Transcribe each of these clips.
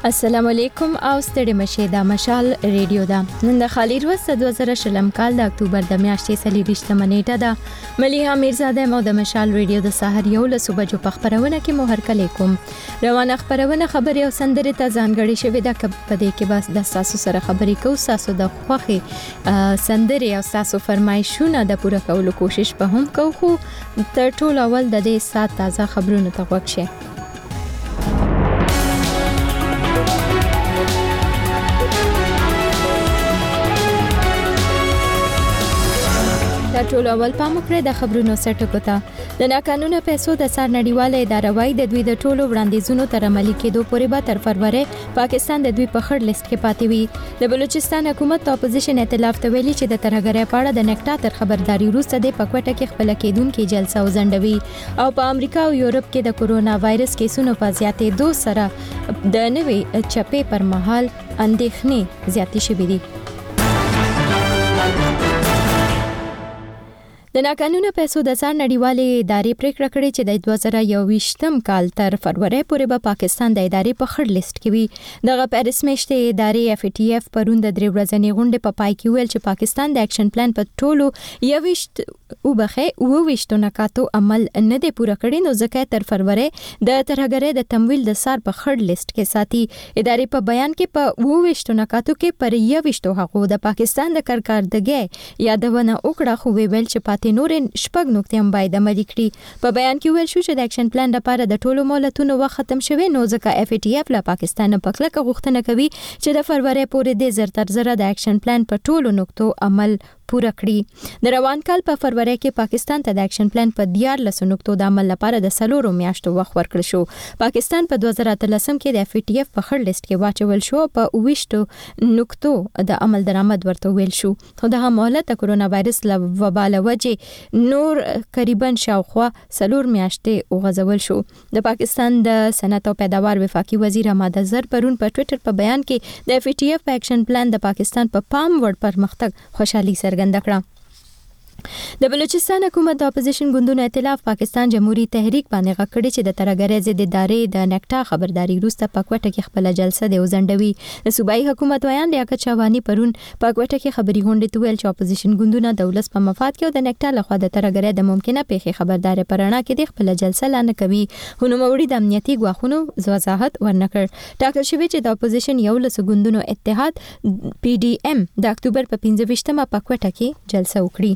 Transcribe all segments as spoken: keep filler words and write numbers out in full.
السلام علیکم او ستړي مشه د مشال ریډیو دا نن د خالی روز دوه زره شلم کال د اکتوبر د میاشتې سلی رښتمه نیټه ده مليحه میرزاده مو د مشال ریډیو د سحر یو له صبح جو خبرونه کې مو هر کله کوم روانه خبرونه خبري او سندري ته ځانګړي شوی د کپدې کې بس د تاسو سره خبري کو تاسو د خوخي سندري او تاسو فرمایشونه د پوره کولو کوشش به هم کو خو تر ټولو اول د دې سات تازه خبرونه ته وښه ټول اول پام وکړئ د خبرونو سرټکو ته د ناقانونه پیسو د سر نړیواله اداره وايي د دوی د ټولو وړاندیزونو تر عملي کېدو پورې به تر فروری پاکستان د دوی په خړ لیست کې پاتې وي د بلوچستان حکومت د اپوزیشن ائتلاف ته ویلي چې د ترهګرۍ په اړه د نکټا تر خبرداري وروسته د پکوټه کې خپل کېدونکو جلسه وزندوي او په امریکا او یورپ کې د کورونا وایرس کیسونو په زیاتېدو سره د نوې چپې پر مهال اندېښنې زیاتې شوې دي د ناقانونه پیسو د سر نړیوالې ادارې پریکړه کړې چې د دوه زره یوویشتم کال تر فروری پورې به پاکستان د ادارې په خړ لیست کې وي دغه پیرس میشتې ادارې اف ټي اف پروند د درې ورځې غونډې په پای کې ویل چې پاکستان د اکشن پلان په ټولو یوویشت او بخې او ویشتو نکاتو عمل نه دی پوره کړی نو ځکه تر فروری د ترهګرۍ د تمویل د سر په خړ لیست کې ساتي ادارې په بیان کې په او ویشتو نکاتو کې پر یوویشتو حقوق د پاکستان د کارکړدګۍ یادونه وکړه خو ویل چې ته نور شپږ نقطې هم باید عملي کړي په بیان کې ویل شو چې د اکشن پلان لپاره د ټولو مهلتونو وخت ختم شوی نو ځکه اف ټي اف له پاکستان په کلکه غوښتنه کوي چې د فروری پورې د زر تر زر د اکشن پلان په ټولو نقطو عمل پوره کړي د روان کال په فروری کې پاکستان ته د اکشن پلان په دیار لسو نقطو د عمل لپاره د سلورو میاشتو وخت ورکړل شو پاکستان په دوه زره اتلسم کې د اف ټي اف په خړ لیست کې واچول شو په ویشتو نقطو د عمل درآمد ورته ویل شو خو د مهلت د کورونا وایرس له وبا له وجې نور قریبا شاوخوا سلور میاشتې وغځول شو د پاکستان د صنعت او پیداوار وفاقي وزیر احمد اظهر پرون په ټوئیټر په بیان کې د اف ټي اف په اکشن پلان د پاکستان په پام وړ پرمختګ خوشحالي څرګنده کړه د بلوچستان حکومت د اپوزیشن ګوندونو ائتلاف پاکستان جمهوریت تحریک باندې غکړي چې د ترهګرۍ ضد ادارې د نکټا خبرداري وروسته پکوټه کې خپل جلسه د وزندوي د صوبایي حکومت ویان لیاقت شاوانی پرون پکوټه کې خبري غونډه تویل چې اپوزیشن ګوندونه د ولس په مفاد کې د نکټا لخوا د ترهګرۍ د ممکنه پیښې خبرداري پرانا کې د خپل جلسه لانه کوي هنوموړي د امنیتي غواخونو وضاحت ورنکړ ټاکل شوی چې د اپوزیشن یو لس ګوندونو اتحاد پی ډی ایم د اکتوبر په پنځه ویشتمه پکوټه کې جلسه وکړي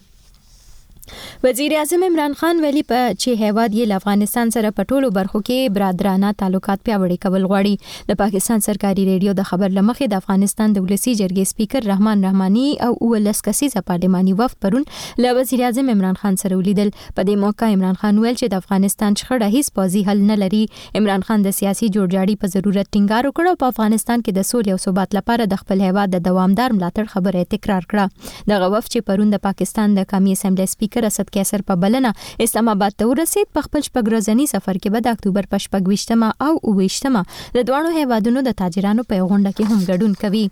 وزیر اعظم عمران خان ویلي په چې هیواد یې افغانستان سره په ټولو برخو کې برادرانه تعلقات پیاوړي کول غواړي د پاکستان سرکاري ریډیو د خبر لمخې د افغانستان د ولسی جرګې سپیکر رحمان رحماني او ولس کسیزه پارلماني وفد پرون له وزیر اعظم عمران خان سره ولیدل په دې موقع عمران خان ویل چې د افغانستان شخړه هیڅ پوزي حل نه لري عمران خان د سیاسي جوړجاړي په ضرورت ټینګار وکړ او په افغانستان کې د سولې او ثبات لپاره د خپل هیواد د دوامدار ملاتړ خبره تکرار کړه دغه وفد چې پرون د پاکستان د قومي اسمبلی سپیکر اسد کیسر په بلنه اسلام آباد ته ورسید په خپل شپږورځنی سفر کې به د اکتوبر په شپږویشتمه او اوویشتمه د دوه هیوادونو د تاجرانو په غونډه کې هم ګډون کوي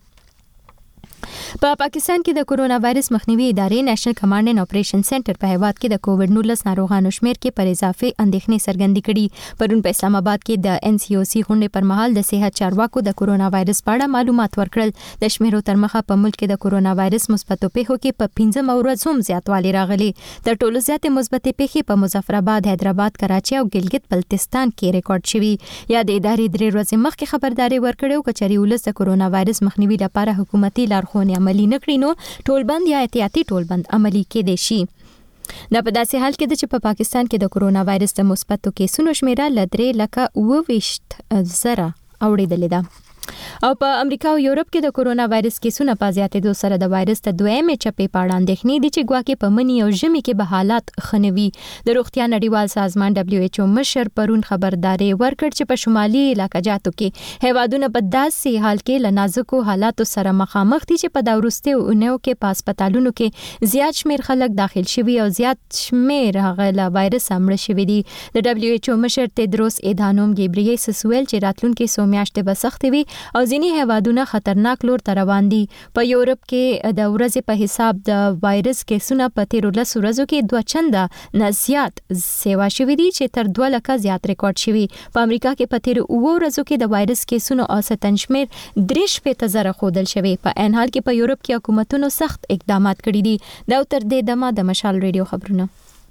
په پا پاکستان کې د کورونا وایرس مخنیوي ادارې نېشنل کمانډ اینډ اپریشن سنټر په هیواد کې د کووډ نولس ناروغانو شمیر کې پر اضافه اندېښنې څرګندې کړي پرون په اسلام آباد کې د ان سی او سی غونډې پر مهال د صحت چارواکو د کورونا وایرس په اړه معلومات ورکړل د شمیرو تر مخه په ملک کې د کورونا وایرس مثبتو پیښو کې په پنځم ورځ هم زیاتوالی راغلی د ټولو زیاتې مثبتې پیښې په مظفر آباد حیدرآباد کراچي او ګلګت بلتستان کې ریکارډ شوي یا د ادارې درې ورځې مخکې خبرداري ورکړې او کچري ولس د کورونا وایرس مخنیوي لپاره حکومتي لارښوونې عملي نه کړي نو ټولبند یا احتیاطي ټولبند عملي کېدای شي دا په داسې حال کې ده چې په پاکستان کې د کورونا وایرس د مثبتو کیسونو شمیره ل درې لکه اوه ویشت زره اوریدلې ده او په امریکا او یورپ کې د کورونا وایرس کیسونه په زیاتېدو سره د وایرس د دویمې چپې په اړه اندېښنې دي چې ګواکې په مني او ژمي کې به حالات خنوي د روغتیا نړیوال سازمان دبليو ایچ او مشر پرون خبرداري ورکړ چې په شمالي علاقاجاتو کې هیوادونه په داسې حال کې له نازکو حالاتو سره مخامخ دي چې په دا وروستیو اونیو کې په هسپتالونو کې زیات شمیر خلک داخل شوي او زیات شمیر هغه له وایرس مړه شوي دي د دبليو ایچ او مشر تدروس ادانوم ګیبریسس ویل چې راتلونکي څو میاشتې به سختې وي او ځینې هیوادونه خطرناک لور ته روان دي. په یورپ کې د ورځې په حساب د وایرس کیسونه په تیرو لسو ورځو کې دوه چنده نه زیات سیوا شوي دي چې تر دوه لکه زیات ریکارډ شوي. په امریکا کې په تیرو اووه ورځو کې د وایرس کیسونو اوسطن شمیر درې شپېته زره ښودل شوی. په ان حال کې په یورپ کې حکومتونو سخت اقدامات کړي دي. دا تر دې دمه د مشال ریډیو خبرونه.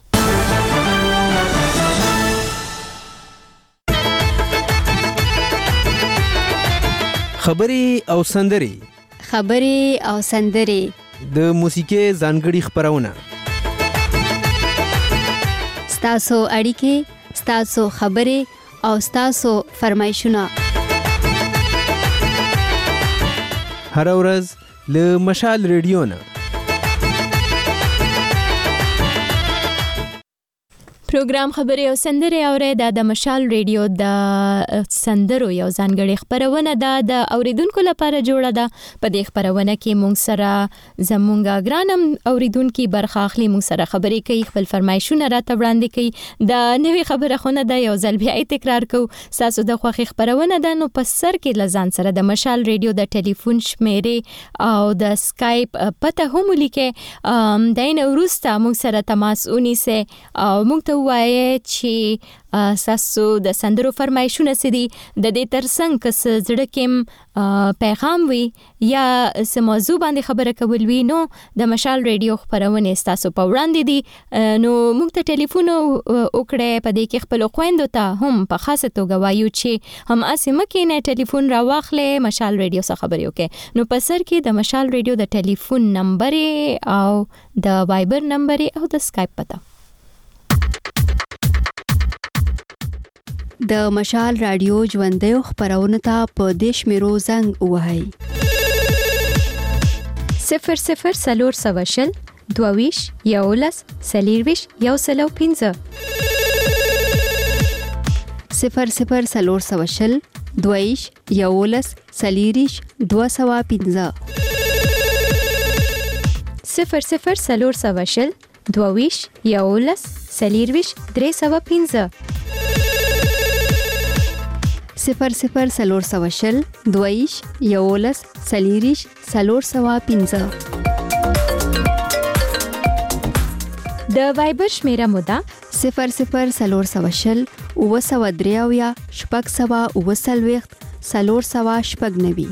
خبري او سندري خبري او سندري د موسیقي ځانګړي خبرونه ستاسو اړیکې ستاسو خبري او ستاسو فرمایشونه هر ورځ له مشال ریډیو نه. پروګرام خبري او سندري اوري د مشال ریډیو د سندرو یو ځانګړي خبرونه ده د اوریدونکو لپاره جوړه ده. په دې خبرونه کې مونږ سره زمونږ ګرانم اوریدونکو برخه اخلي، مونږ سره خبري کوي، خپل فرمایشونه راته وړاندې کوي. د نوې خبره خونه ده یو ځل بیا تکرار کو. تاسو د خوخي خبرونه ده نو په سر کې لزان سره د مشال ریډیو د ټلیفون شمیرې او د سکایپ پته هم لیکه دین وروسته مونږ سره تماس ونیسه او مونږ وایي چې تاسو د سندرو فرمایشونه سدي د دې ترڅنګ کس زړه کې پیغام وي یا سم موضوع باندې خبره کول وي نو د مشال ریډیو خبرونه تاسو په وړاندې دي. نو موږ ته ټلیفون وکړئ، په دې کې خپل خويندو ته هم په خاصه توګه وایو چې هم اسمه کې نه ټلیفون را واخلې مشال ریډیو سره خبرې وکړي. نو په سر کې د مشال ریډیو د ټلیفون نمبر او د وایبر نمبر او د سکایپ پته. د مشال رادیو ژوندۍ خبرونه ته په دیش میرو زنګ وهاي صفر صفر سلور سواشل دوویش یولس سلیرویش یو سلو پینځه صفر صفر سلور سواشل دوویش یولس سلیریش دو سوا پینځه صفر صفر سلور سواشل دوویش یولس سلیرویش درې سوا پینځه صفر صفر سلور سوا شل دویش یولس سلیریش سلور سوا پینځه. د وایبر شمیره مودا صفر صفر سلور سوا شل اوه سوا دریاویا شپږ سوا اوه سلويخت سلور سوا شپږ نوي.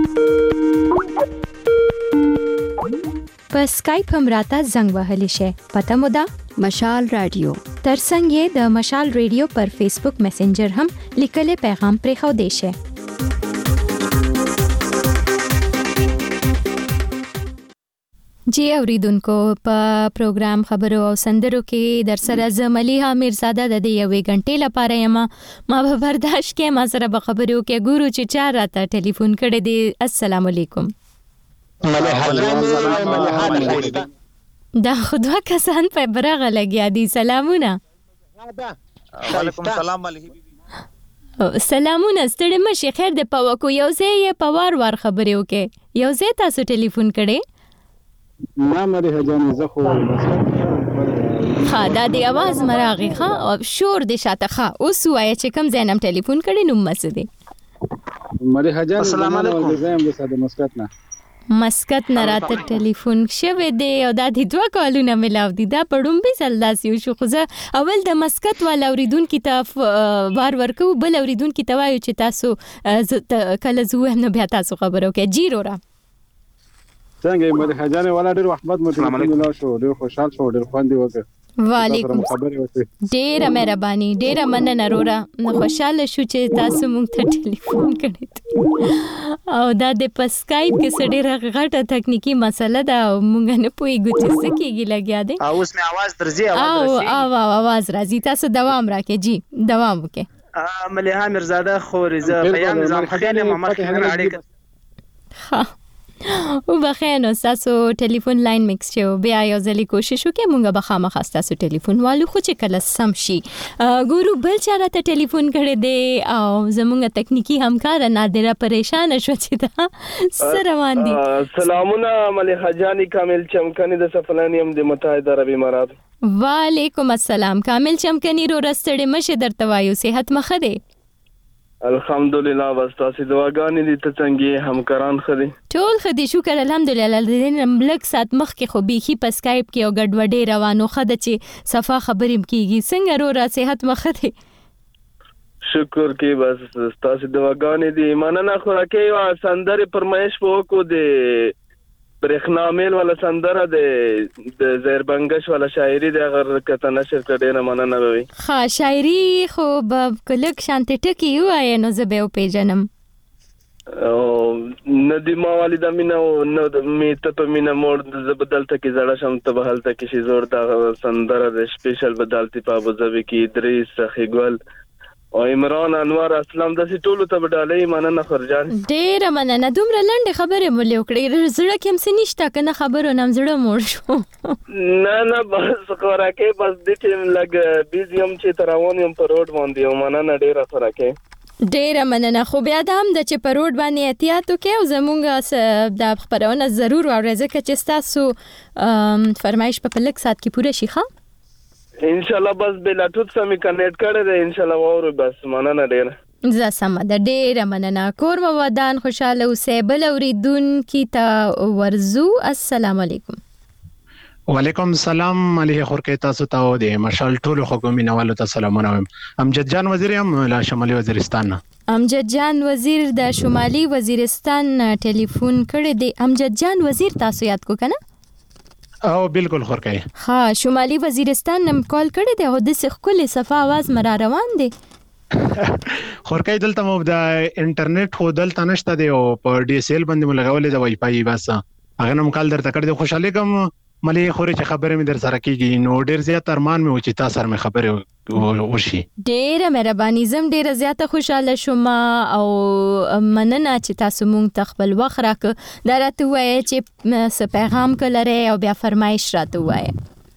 په سکایپ هم راته زنګ وهلی شي. پته مودا مشال رادیو. ترڅنګ یې د مشال ریډیو پر فیسبوک میسنجر هم لیکلې پیغام پرې خو دی شي. جی اوریدونکو په پروګرام خبرو او سندرو کې در سره زملیها میرزاده د یوې غنټې لپاره یم. ما به برداشت کې ما سره به خبرو کې ګورو چې چا راته ټلیفون کړی دی. السلام علیکم. دا خدوا کسان په برغه لګیا دي. سلامونه. وعلیکم السلام علیکم. سلامونه ستړي مشه خیر د پوکو یو ځای په وار وار خبرې وکي. یو ځای تاسو ټلیفون کړي؟ ما مری هجان زه خو خا دا دی आवाज مراغي خا او شور د شاته خا اوس وای چې کوم زینم ټلیفون کړي نو مسدي. مری هجان السلام علیکم. زم د ساده مسکت نه مسکت نه راته ټلیفون شوه دی او دا د دوه کالونه ملاو دي. دا پړم به سلداسي شو خو زه اول د مسکت ولا اوریدون کتاب بار ورکو بل اوریدون کتاب وایو چې تاسو کله زو هم بیا تاسو خبرو کې جیرو را څنګه مری هجان ولا ډیر احمد مو ټلیفون شو ډیر خوشحال شو ډیر خواندي وکړ. وعلیکم ډیره مهرباني ډیره مننه رورا. خوشاله شو چې تاسو مونږ ته ټلیفون کړی او دا د پسکایپ کې سړي غټه تکنیکی مسله ده او مونږ نه پوهیږو چې څه کېږي لګیا دی. او اوس مې आवाज درځي او او आवाज راځي. تاسو دوام راکې جی دوام وکې. مليحه میرزاده خورزه پیام نظام خدانه محمد خان اړیکه او بخینو تاسو ټلیفون لاین میکس شو بیا یو ځلې کوشش وکړو مونږ به خامخا تاسو ټلیفون والو خو چې کله سم شي. ګورو بل چا راته ټلیفون کړی دی او زمونږ تکنیکی همکار نادره پریشان شو چې دا سره روان دي. سلامونه مليحه جانی کامل چمکنی د سفلانیم د متحده عرب امارات. وعلیکم السلام کامل چمکنی رو رستړې مشه درته وایو صحت مخه دی. الحمدلله بس تاسو دعاګانې دي ته څنګه همکاران خدي ټول خدي شکر الحمدلله دین لک سات مخ کې خو بيخي په سکایپ کې او ګډوډې روانو خده چې صفه خبرې کیږي څنګه رو را صحت مخ دي شکر کې بس تاسو دعاګانې دي مننه خوراکي او سندره پرمایش وکړو د برخنامل ولا سندره د د زیربنگش ولا شاعري د اگر کته نشر کړي نه مننه وي ها شاعري خو به کلک شانت ټکی وای نو زبې په جنم او ندیما والد مینا او نو میته په مینا مور زبدلته کې زړه شم ته بهلته کې شي زور دا سندره د سپیشل بدلتی په ابوظبي کې ادریس سخیګل او عمران انوار اسلام د ټولو ته بدالې مننه خرجان ډېر مننه دومره لنډه خبره مولې وکړې زړه کې هم سنشته کنه خبرو نم زړه موړ شو نه نه بس خوراکي بس د ټیم لګ بیزیم چې تراون یم په روډ باندې مننه ډېر خوراکي ډېر مننه خو بیا د هم د چې په روډ باندې احتیاط وکړو او زمونږ د خبرونه ضرور واورئ ځکه چې تاسو فرمایش په لږ سات کې پوره شي ښه ان شاء الله بس بلاتوت سمې کنیکټ کړی دی ان شاء الله وورو بس مننه ډېر زه سمه ده ډېره مننه کور مو ودان خوشاله اوسئ بل اورېدونکي ته ورځو السلام علیکم وعلیکم السلام علیه خورکې تاسو ته د مشال ټولو خلکو مینوالو ته سلامونه وایم امجد جان وزیر یم له شمالي وزیرستان نه امجد جان وزیر د شمالي وزیرستان ټلیفون کړی دی امجد جان وزیر تاسو یاد کو کنه او بالکل خورکې ها شمالي وزیرستان نم کال کړی دی او د سخکل صفه आवाज مرا روان دی خورکې دلته مو د انټرنیټ خو دلته نشته دی او په ډي اس ال باندې مو لګولې د وای فای بس هغه نم کال درته کړی خوشاله کوم ملي خوري چې خبرې مې در سره کیږي نو ډېر زیات ارمان مې و چې تاسو سره مې خبرې وشي ډېر مهرباني زم ډېر زیاته خوشاله شوم او مننه چې تاسو مونږ ته خپل وخت راکړ دا راته وایي چې څه پیغام کولای او بیا فرمایش راته وایي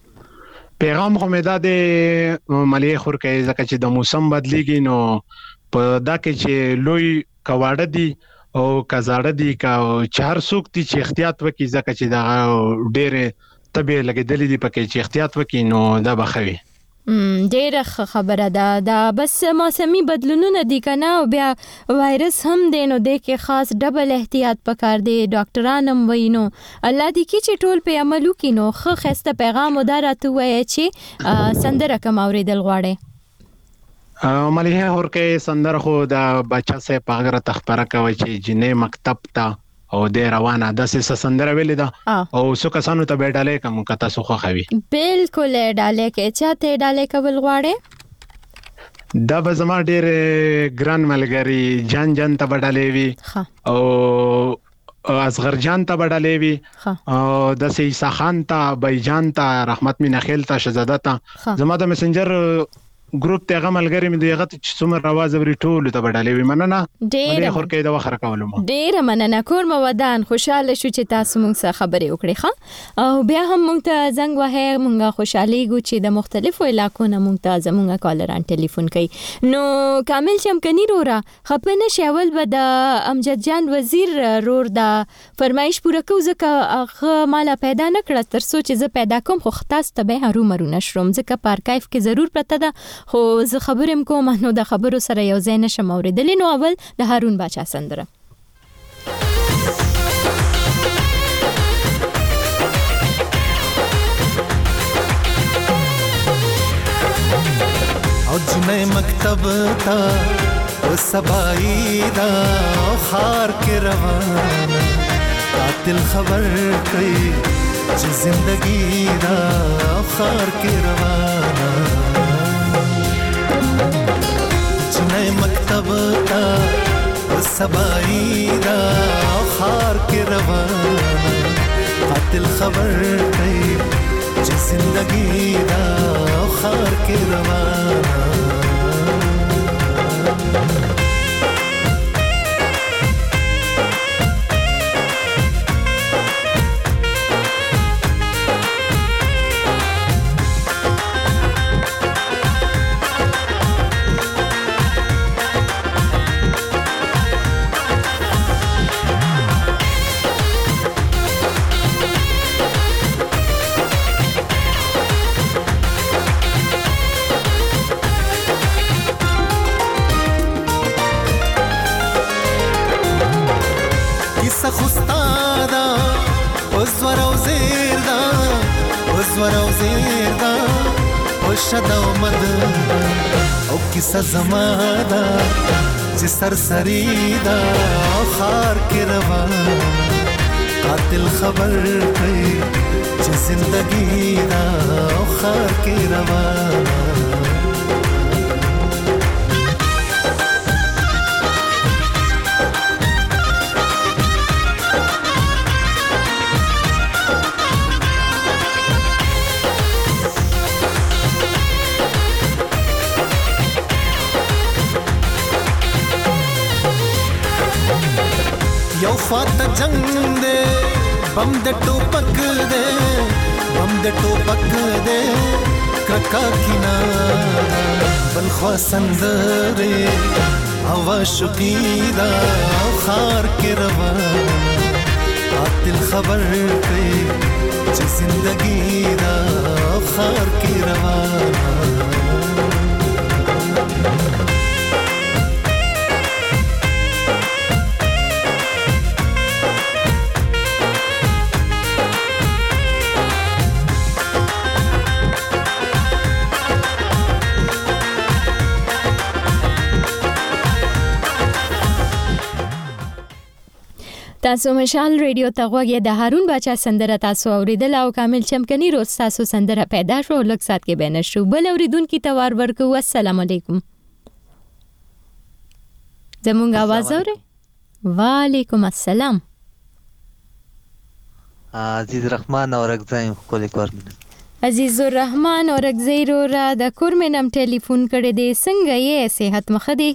پیغام خو مې دا د ملي خورکې ځکه چې د موسم بدلیږي نو په دا کې چې لوی کواړه دي او کزاړه دي کا چهار سوک دي چې احتیاط وکړي ځکه چې دا ډېر تبه لګیدلې دي پکې چې احتیاط وکړي نو دا بخوي ډېر خبره ده دا بس موسمي بدلونونه دي کنه او بیا وایرس هم دی نو د کې خاص ډبل احتیاط پکار دی ډاکټران هم وینو الله دې کې چې ټول په عملو کې نو خو خسته پیغام ودارته وایي چې سندره کوم اوریدل غواړي مليحه ورکه سندره خو د بچا سه پاغره تخبره کوي چې جنې مکتب ته او د روانه د سه سندره ویل دا او سو کسانو ته بیډاله کوم کته سو خو خوي بالکل ډاله کې چاته ډاله کول غواړي دا به زما ډېر ګران ملګری جان جان ته بیډاله وی او اصغر جان ته بیډاله وی او د سې خان ته بای جان ته رحمت مینه خیل ته شهزاده ته زما د میسنجر ګروپ ته غمل غری مې دغه چې څومره आवाज وري ټول ته بدلې وي مننه ډېر خورکې دا وخره کولم ډېر مننه کور مو ودان خوشاله شو چې تاسو موږ سره خبرې وکړې ښه او بیا هم موږ ته زنګ وهه موږ خوشالي ګو چې د مختلفو علاقو نه موږ ته زموږ کالران ټلیفون کوي نو کامل شم کني رورا خپنه شاول به د امجد جان وزیر رور دا فرمایش پوره کو ځکه هغه مالا پیدا نکړه تر سوچ زه پیدا کوم خو خاص ته به هرو مرو نشروم ځکه په ارکایف کې ضرور پته ده خو زه خبرم کوم نو د خبرو سره یو ځای نشم اوریدلی نو اول د هارون باچا سندره او جنې مکتب تا او سبای دا خار کې روانه قاتل خبر کوي چې زندگی دا خار کې روانه جنې مکتب تا او سبای دا خار کې روانه قاتل خبر کوي چې زندگی دا خار کې روانه وزور او زیر دا وزور او زیر دا وشد او مد او کیسه زما دا چې سرسری دا خار کې روان قاتل خبر کوي چې زندگی دا خار کې روان یو فات جنگ دے بم د ټوپک دے بم د ټوپک دے کرکا کینا بل خوا سندره هوا شقیدا خار کې روان قاتل خبر کوي چې زندگی دا خار کې روان تاسو مشال ریډیو ته غوږی د هارون باچا سندره تاسو اوریدل او کامل چمکنی روز تاسو سندره پیدا شو لږ سات کې بینه شو بل اوریدونکو ته وار ورکو السلام علیکم زمونږ आवाज اوري وعلیکم السلام عزیز الرحمن اورګزایم کولی کورمن عزیز الرحمن اورګزای رو را د کورمنم ټلیفون کړی دی څنګه یې صحت مخدي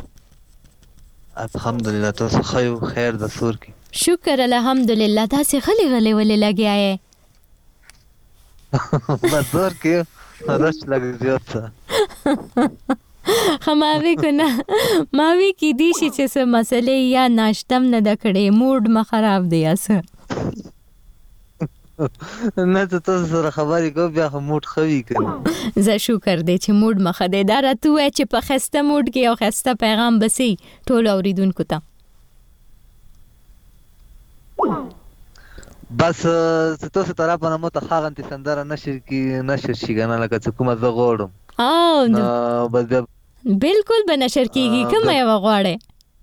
الحمدلله تاسو خیر خیر د سور کی شکر الحمدلله تاسو غلي غلي ولې لګیا یې بازار کې راش لګ زیات خماوي کنه ماوي کې دي چې څه مسلې یا ناشتم نه د کړې موډ ما خراب دی اسه نه ته تاسو سره خبرې کو بیا موډ خوي کړي زه شکر دې چې موډ مخه دې دار ته وای چې په خسته موډ کې او خسته پیغام بسي ټول اوریدونکو ته بس تاسو طرف نه مو ته خاغنت سندره نشر کی نشر شي غنه لکه چې کومه زه غوړم او بس بالکل به نشر کیږي کومه یو غواړې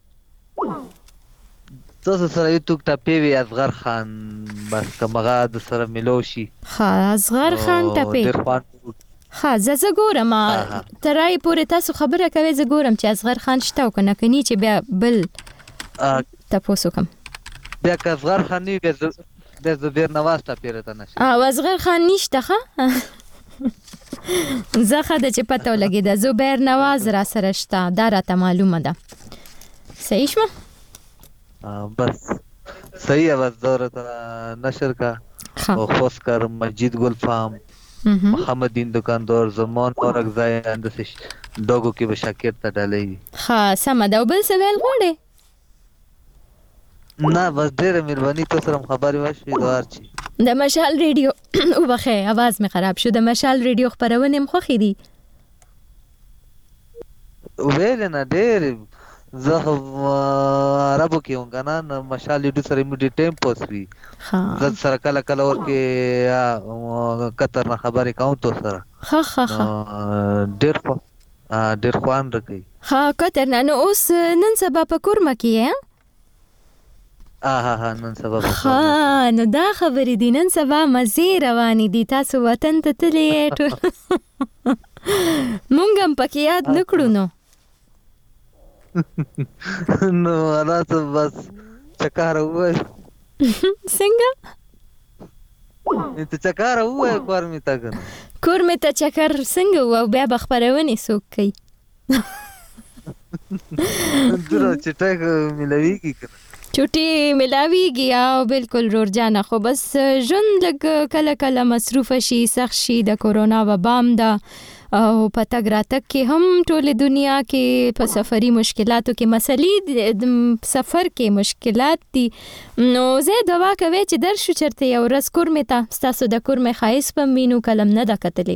تاسو سره یو ټوک ټاپی وی اصغر خان بس کومه د سره ملوشي ها اصغر خان ټاپی ها زه ګورم ترای پورې تاسو خبره کوي زه ګورم چې اصغر خان شته او کنه کني چې بیا بل تاسو کوم بیا که اصغر خان نی بیا د زبیر نواز ټاپی راته نشي او اصغر خان نشته ښه زه خدای چې پته ولګی د زبیر نواز را سره شته دا راته معلومه ده صحیح شو بس صحیح आवाज دورت نشر کا او خوشکر مجید گلفام محمد دین دکاندار زمان اورګزای اندسش دوګو کې به شاکر ته ډالې ها سم دا بل سوال غوړې نه بس ډېر مهرباني تاسو سره خبرې وشي دوار چی د مشال ریډیو او بخې आवाज می خراب شو د مشال ریډیو خبرونه مخ خېدي ویل نه ډېر زه عربو کې وګنا مشال ډېر سره می ټیم پوسوي زه سره کله کله ورکه کتر نه خبرې کوم تو سره ها ها ها ډېر ډېر خوان راکې ها کتر نه نو اوس نن سبا په کورما کې اه ها نن سبا ها نو دا خبرې دي نن سبا مزه روانې دي تاسو وطن ته تلې مونږ هم پکې یاد نکړو نو نو راته بس چکار وای څنګه ته چکار وای کور می تا کنه کور می ته چکر څنګه و بیا بخبرونه سوک کوي درو چټک ملوي کی کنه چټي ملاويږي او بالکل رورجانه خو بس ژوند لګ کله کله مصروف شي سخت شي د کورونا وبام دا او پتہ راتک کې هم ټول دنیا کې په سفري مشکلاتو کې مسلې سفر کې مشکلات دي نو زه دوا کوي چې در شو چرته یو رس کور متا تاسو د کور مې خایس په مينو کلم نه د کتلې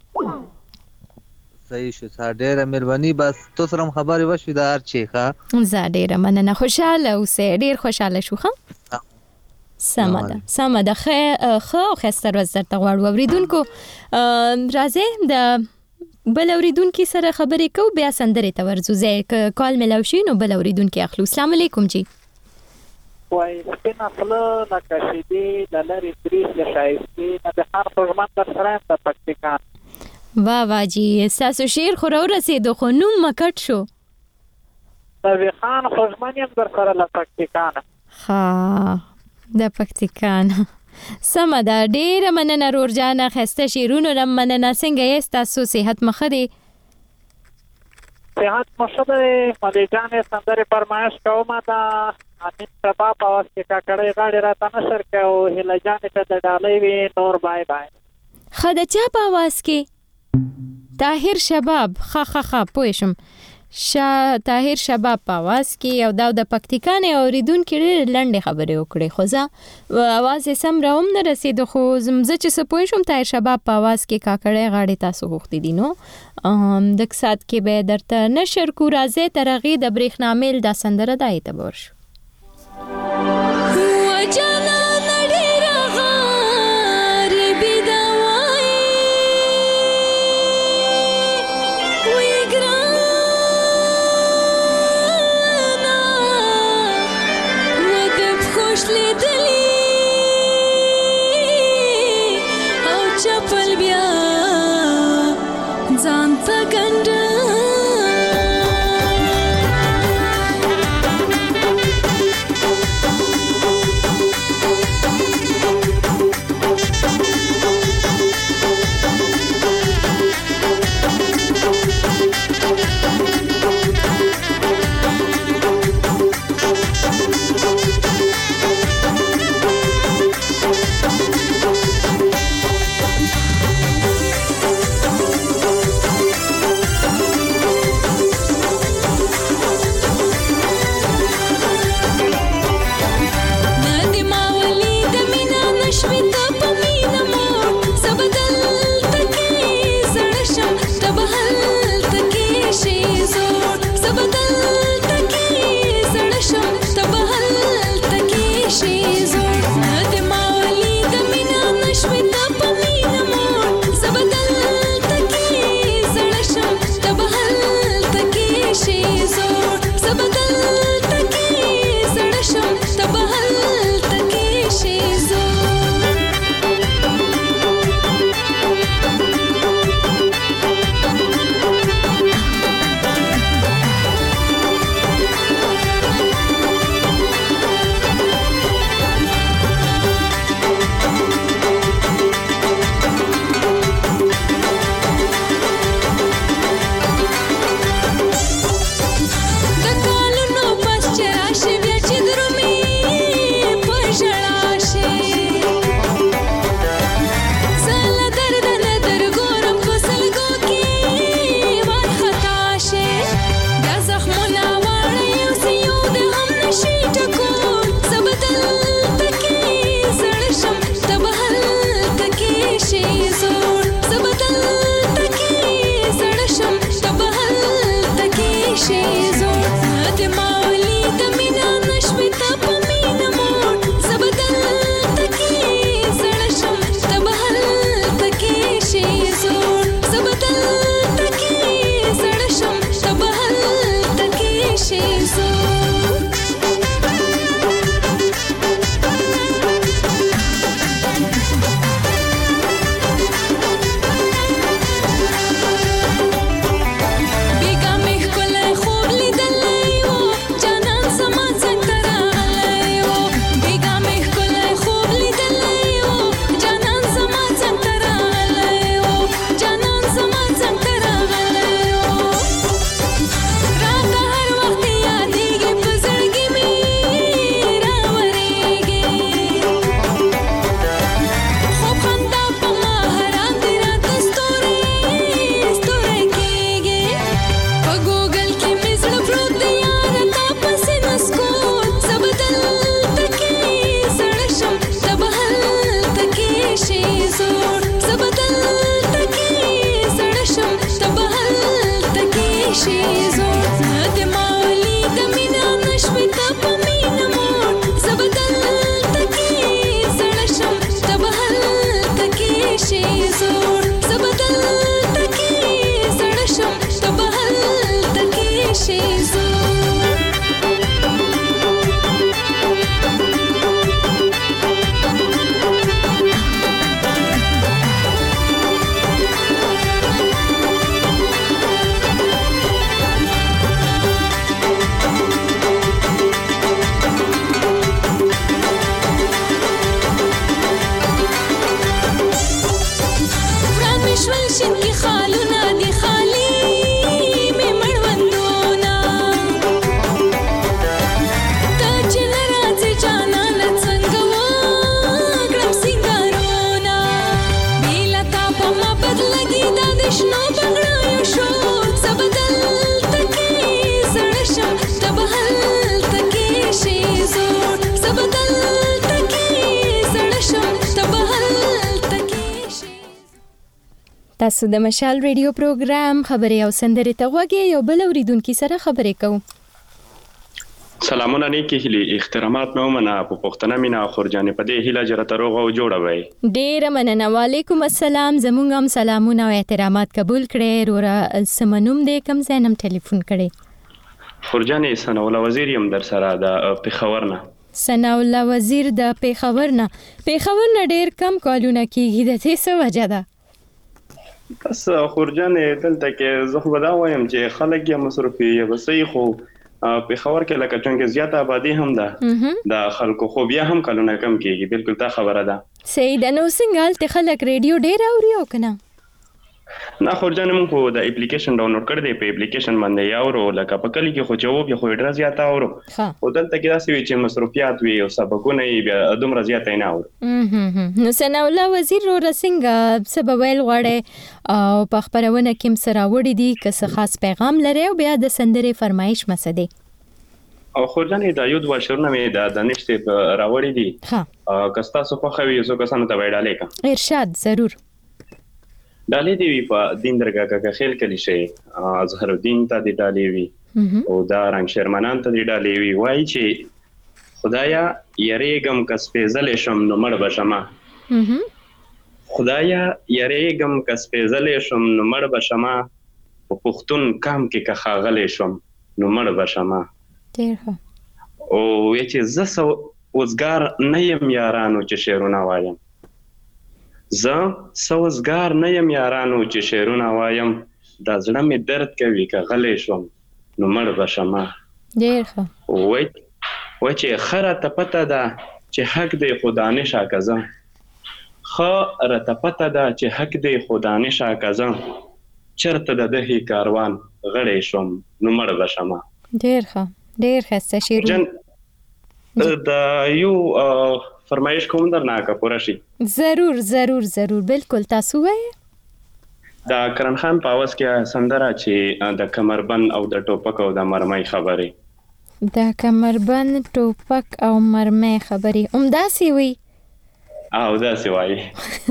صحیح شو ډېر مهرباني بس تاسو سره خبرې وشو د هر چی ښه زه ډېر مننه خوشاله اوسه ډېر خوشاله شو ښه سمه ده سمه ده ښه ښه او ښایسته ورځ درته غواړو اوریدونکو. راځئ د بل اوریدونکي سره خبرې کوو بیا سندرې ته ورځو. ځکه کال ملاو شي نو بل اوریدونکي اخلو. السلام علیکم جی. وای سپینه خوله لکه شیدې د لرې دریس د ښایستې نه د خان خوږمن در سره یم د پکتیکان. واه واه جی ستاسو شعر خو راورسېدو خو نوم مکټ شو. د خان خوږمن یم در سره له پکتیکانه. ښه د پکتیکانه سمه ده. ډېره مننه رور جانه ښایسته شعرونو نه مننه. څنګه یې ستاسو صحت مو ښه دی؟ صحت مو ښه دی ملي جانې سندرې فرمایش کومه د امین سبا په اواز کې کاکړۍ غاړې راته نشر کوي او هیله جانې ته د ډالۍ وي نور بای بای. ښه د چا په اواز کې؟ طاهر شباب. ښه ښه ښه پوه شم. شاه طاهر شباب په اواز کې او دا د پکتیکانې اوریدونکي ډېرې لنډې خبرې وکړې خو زه اواز یې سم راهم نه رسېدو خو زه چې څه پوه شم طاهر شباب په اواز کې کاکړۍ غاړې تاسو غوښتي دي نو دغه ساعت کې به درته نشر کړو. راځئ تر هغې د برېښنا میل دا سندره دا یې ته به ورشو. شي زور زبدل تکي سړشم تبهل تکي شي زور شنکی خالونه دی خالی می مړوندونه تا چې نه راځې جانانه څنګه وکړم سینګارونه بې له تا په ما بد لګي دا د شنو بنګړیو شور څه به دلته کې زړه شم ته به هلته کې شي زور څه به دلته کې زړه شم ته به هلته کې شي. تاسو د مشال ریډیو پروګرام خبرې او سندرې ته غوږی یو بل اوریدونکي سره خبرې کوو. سلامونه نیکی هیلې احترامات مې ومنه په پښتنه مینا خورجانې په دې هیله جرته روغ او جوړه وای. ډېره مننه. وعلیکم السلام. زمونږ هم سلامونه او احترامات قبول کړئ. رورا سمنوم دې کم ځای نم ټلیفون کړئ. خورجانې ثناء الله وزیر یم در سره د پېښور نه. ثناء الله وزیر د پېښور نه. پېښور نه ډېر کم کالونه کېږي، د دې څه وجه ده؟ بس خورجانې دلته کې زه خو به دا وایم چې خلک یې مصروفي یا بسې خو پېښور کې لکه چونکې زیاته آبادي هم ده د خلکو خو بیا هم کلونه کم کېږي. بالکل دا خبره ده. صحیح ده. نو څنګه هلته خلک ریډیو ډېر اوري او که نه؟ نه خورجانې مونږ خو د اپلیکیشن ډاونلوډ کړی دی، په اپلیکیشن باندې یې اورو. لکه په کلي کې خو چې وو بیا خو ډېره زیاته اورو، خو دلته کې داسې وي چې مصروفیات وي او سبقونه یې بیا دومره زیاته یې نه اورو. نو ثناء الله وزیر وروره څنګه څه به ویل غواړئ او په خپرونه کې م څه راوړي دي، که څه خاص پیغام لرئ او بیا د سندرې فرمایش مه څه دی؟ او خورجانې دا یو دوه شعرونه مې د دانش صاحب راوړي دي، که ستاسو خوښه وي څو کسانو ته به یې ډالۍ کړم. ارشاد. ضرور. ډالۍ دې وي په دین درګه کاکا خیل کلی شي، اظهر الدین ته دې ډالۍ وي او دا رنګ شرمنان ته دې ډالۍ وي. وایي چې خدایا یریږم که سپېڅلی شم نو مړ به شمه، خدایا یریږم که سپېڅلی شم نو مړ به شمه، په پښتون کام کې که ښاغلی شم نو مړ به شمه. ډېر ښه. او وایي چې زه سوزګار نه یم یارانو چې شعرونه وایم، زه سوزګار نه یم یارانو چې شعرونه وایم، دا زړه مې درد کوي که غلی شوم نو مړ به شمه. ډېر ښه. وایي چې ښه راته پته ده چې حق دی خو دانشه که زه، ښه راته پته ده چې حق دی خو دانشه که زه، چېرته د دهې کاروان غړی شوم نو مړ به شمه. ډېر ښه. ډېر ښایسته شعرونه. د یو فرمایش کوم درنه که پوره شي؟ ضرور ضرور ضرور. بالکل. تاسو وایئ. د کرن خان په اواز کې سندره چې د کمربند او د ټوپک او د مرمۍ خبرې، د کمربند ټوپک او مرمۍ خبرې همداسې وي او داسې وایي.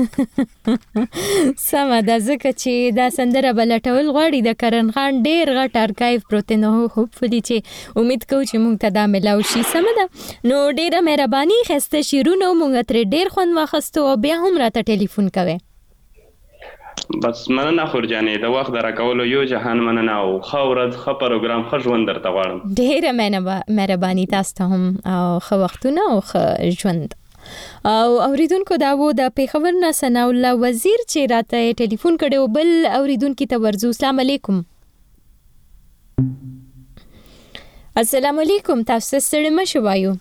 سمه ده، ځکه چې دا سندره به لټول غواړي. د کرن خان ډېر غټ ارکایو پروت دی، نو هوپفلي چې امید کوو چې موږ ته دا میلاو شي. سمه ده. نو ډېره مهرباني، ښایسته شعرونه موږ ترې ډېر خوند واخیستو او بیا هم راته ټلیفون کوئ. بس مننه خورجانې، د وخت د راکولو یو جهان مننه او ښه ورځ، ښه پروګرام، ښه ژوند درته غواړم. ډېره مهرباني تاسو ته هم، او ښه وختونه او ښه ژوند. او اوریدونکو دا وو د پېښور نه ثناء الله وزیر چې راته ټلیفون کړی و. بل اوریدونکي ته ورځو. السلام علیکم. السلام علیکم. تاسو ستړي مه شئ وایو.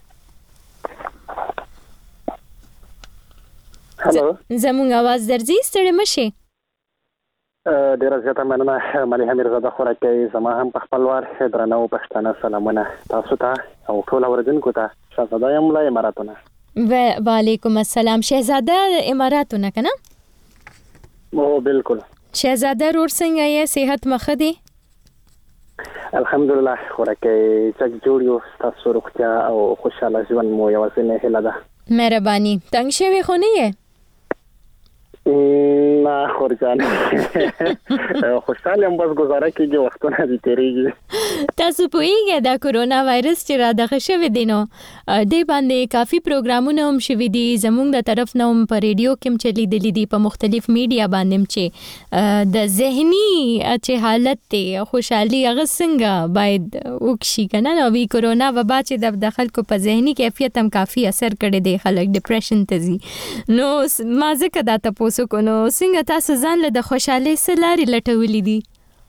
هلو. زموږ اواز درځي؟ ستړي مه شئ. ډیره زیاته مننه ملیحه میرزاده خوراکي. زما هم په خپل وار درنو پښتانه سلامونه تاسو ته او ټول اوریدونکو ته. شهزاده یم له اماراتونه. وعلیکم السلام. شهزاده اماراتو نه که نه؟ او بالکل. شهزاده رور څنګه یې؟ صحت مخه دی؟ الحمدلله خوراکي چک جوړ یو. تاسو روغتیا او خوشاله ژوند مو یوازینۍ هیله ده. مهرباني. تنګ شوی خو نه یې؟ نه خورجان خوشاله هم بس گزاره کیږي وختونه دي تیریږي. تاسو پوهیږئ دا کورونا وایرس چې را دغه شوی دی نو دې باندې کافي پروګرامونه هم شوي دي زموږ د طرف نه هم په ریډیو کې هم چلیدلي دي په مختلف میډیا باندې هم چې د ذهني چې حالت دی خوشحالي هغه څنګه باید وکشي کنه نو وی کورونا وبا چې د خلکو په ذهني کیفیت هم کافي اثر کړی دی خلک ډیپریشن ته ځي نو ما ځکه دا تاسو کو نو څنګه تاسو ځان له د خوشحالۍ سلاري لټولې دي؟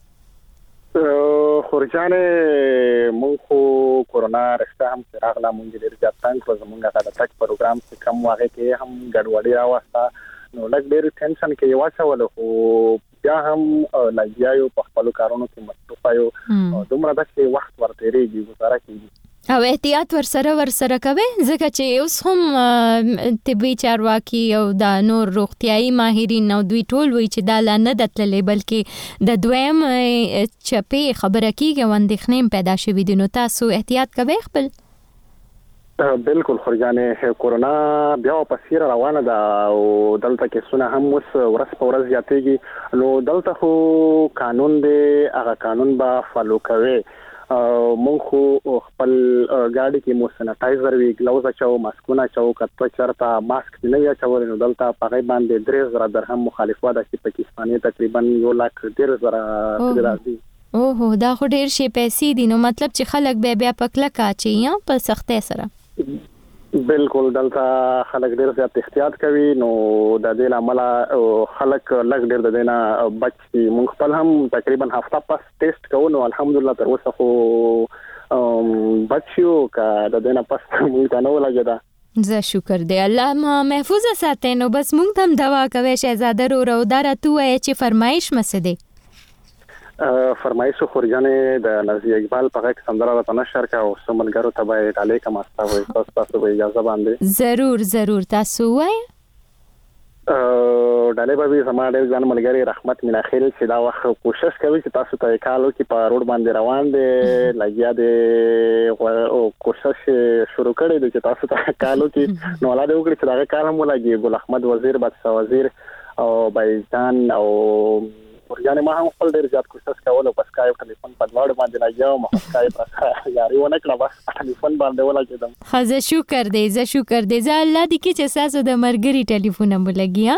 خورجانه مونږ خو کورونا رښتا هم راغله مونږ ډیر ځات څنګه په زمونږه د تک پروګرام څخه کم واغې کې هم ګډوډي راوسته نو لږ ډیر ټینشن کې واچول خو بیا هم لګیاو په خپل کارونو کې مصروف یو دومره د وخت ورته ریږي گزاره کوي او احتیاط ور سره ور سره کوي ځکه چې اوس هم طبي چارواکي او د نور روغتيایي ماهرین نو دوی ټول وی چې دا نه دتللې بلکې د دویم چپی خبره کیږي وندخنیم پیدا شوې دي نو تاسو احتیاط کوئ خپل. بالکل خورجانه کورونا بیا په سیر روانه ده او دلته کې سونه هم اوس ورځ په ورځ زیاتېږي نو دلته خو قانون دی هغه قانون به فالو کوي مونږ خو خپل ګاډي کې مو سانټایزر وی ګلوز اچو ماسکونه اچو کټو چرته ماسک نه یا چول نو دلته په غي باندې درې زره درهم مخالفت د پاکستاني تقریبا یو لک ډیر زره راځي. اوه دا خو ډیر شي پیسې دي نو مطلب چې خلک بیا بیا پکله کاچي یا په سختۍ سره. بالکل دلته خلک ډیر زیات احتیاط کوي نو د دې لامل خلک لږ ډیر د دینه بچي مونږ خپل هم تقریبا هفته پس ټیسټ کوو نو الحمدلله تر اوسه خو بچیو کا د دینه پس مونږ ته نو لګیدا زه شکر دی الله ما محفوظ ساتي نو بس مونږ هم دوا کوي شهزاده رو رو دار تو چې فرمایش مسده فرمایش خورجانه د نازي اقبال په غږ سندره راته نشر کا او سملګرو ته به علیکم السلام تاسو تاسو به اجازه باندې ضرور ضرور تاسو وای ډالې به زما ډېر ځان ملګری رحمت مینا خیل چې دا وخت کوشش کوي چې تاسو ته کالو کې په روډ باندې روان دي لګیا دي او کوشش شروع کړی دی چې تاسو ته کالو کې نو ولاده وکړي چې دا کار هم لګي ګل احمد وزیر بادشاہ وزیر او بایزان او ورجانه ما هم خپل ډیر زیات کوشش کول او پسکای ټلیفون په دواړو باندې لګیاو ما پسکای پر یاري ونه کړه بس ټلیفون باندې ولګیدم. خزه شکر دې ز شکر دې ز الله دې کې چې تاسو د مرګري ټلیفون هم لګیا.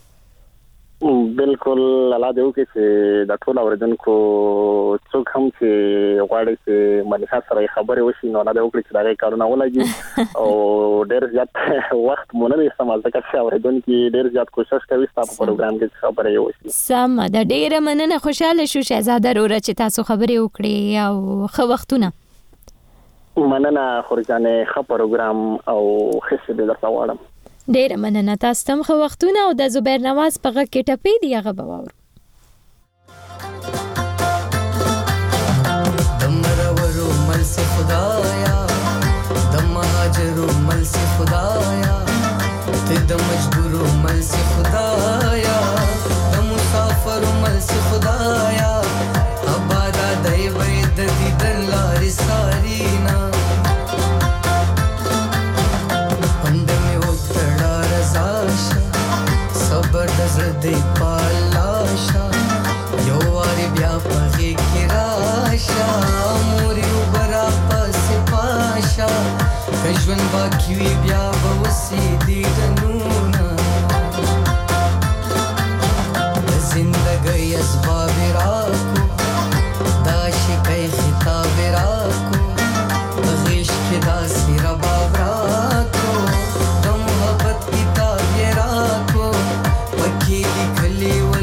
بالکل الله دې وکړي چې د ټول اوریدونکو څوک هم چې غواړي چې مليحه سره خبرې وشي نو الله دې وکړي چې دا کارونه ولګي او ډیر زیات وخت مونږ نه استعمال وکړو اوریدونکو ډیر زیات کوشش کوي تاسو په پروګرام کې خبرې وشي. سم دا ډیر مننه خوشاله شو شهزاده رو چې تاسو خبرې وکړي او خو وختونه مننه خورجانه خو پروګرام او خصه دې درته واړم ډیر مننه تاسو تم خو وختونه او د زبیر نواز په غږ کې ټپې دی هغه بواور دمرورو مل سے خدایا دم مهاجرو مل سے خدایا ته د مجبورو مل سے خدایا د مسافرو مل سے خدایا آباد دای وې د دیدن لارې سارینا زدی پالاشا یو واری بیا پغی کی راشا موری وبرا پس پاشا کژون باکوی بیا بوسی دی دنونا زندگی اسباب راکو داشی کئی خطاب راکو بغیش کی داسی رباب راکو دم محبت کتاب راکو وکیلی کلی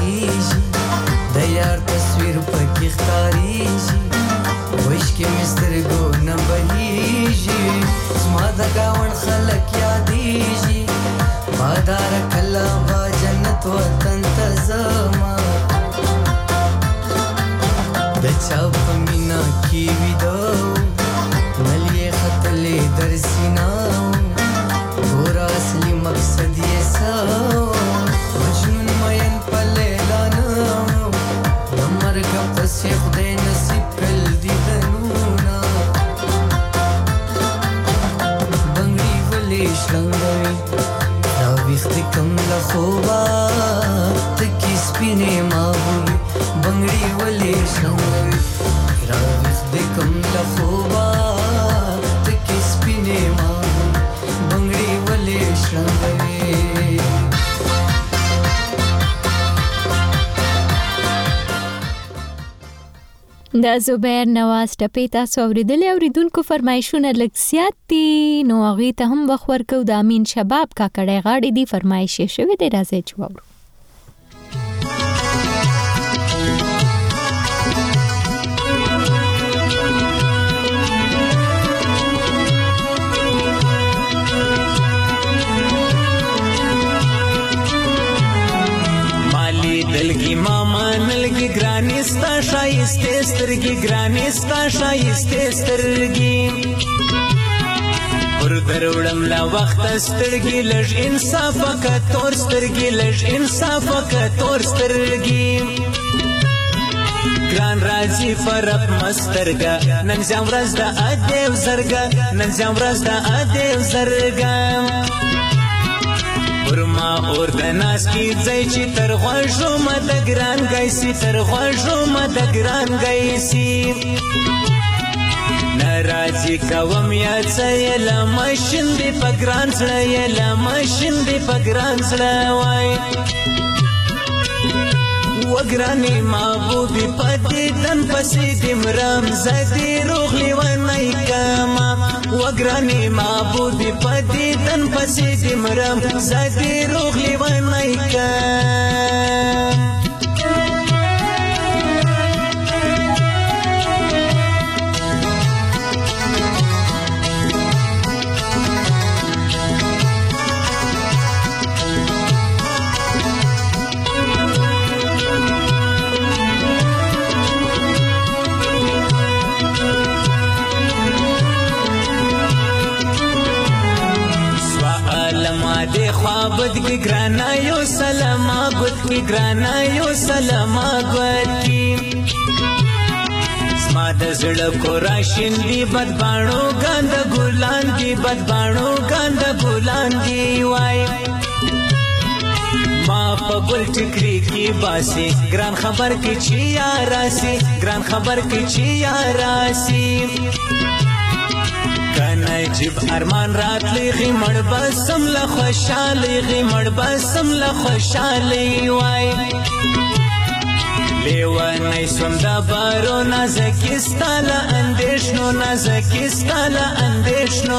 یاریږي د یار تصویر پکې ښکاریږي وش کې مسترګو نه بهیږي زما د ګاونډ خلک یادیږي بادار کله با جنت وطن ته زما د چا په مینا کې ویدو نلې خطلې در سینا ګور اصلي مقصد یې سو مجنون مین په لیلا نه د مرګ پسې خدای نصیب کړل دیدنونه بنګړي ولې شلنګوي را ویښتې کم له خوبه تکې سپینې ماهوي بنګړي ولې شلنګوي را ویښتې کم له خوبه تکې سپینې ماهوي بنګړي ولې شلنګوي د زبیر نواز ټپې تاسو اوریدلې اوریدونکو فرمایشونه لږ زیات دي نو هغې ته هم وخت ورکو د امین شباب کاکړی غاړې دي فرمایش یې شوی دی راځئ چې واورو دلگی ماما نلگی گرانی ستا شایسته سترگی گرانی ستا شایسته سترگی پر دروڑم لا وقت سترگی لج انصاف کا تور سترگی لج انصاف کا تور سترگی گران رازی فرق مسترگا نن زم رز دا ادیو زرگا نن زم رز دا ادیو زرگا ورما اور د ناس کی ځای چې تر غوښو مد ګران گایسي تر غوښو مد ګران گایسي ناراضي کوم یا ځای لا ماشین دی پګران سره یا ماشین دی پګران سره وای وګرانی محبوبي پدې دن پسې دمرام زدي روغلي ونای کما وګرانی محبوبي پدې دن پسې دمرام زدي روغلي ونای کما دے خوابت کی گرانا یو سلاما گت کی گرانا یو سلاما گت کی زما د زړه کو راشین دی بد باڼو ګاند ګلان دی بد باڼو ګاند ګلان دی وای ما په ګل ټکری کی باسي ګران خبر کی چی یاراسي ګران خبر کی چی یاراسي کنه جب ارمان راتلی غی مړ بسم له خوشالي غی مړ بسم له خوشالي وای لیوانه سوندا بارو نازکستاله اندیشنو نازکستاله اندیشنو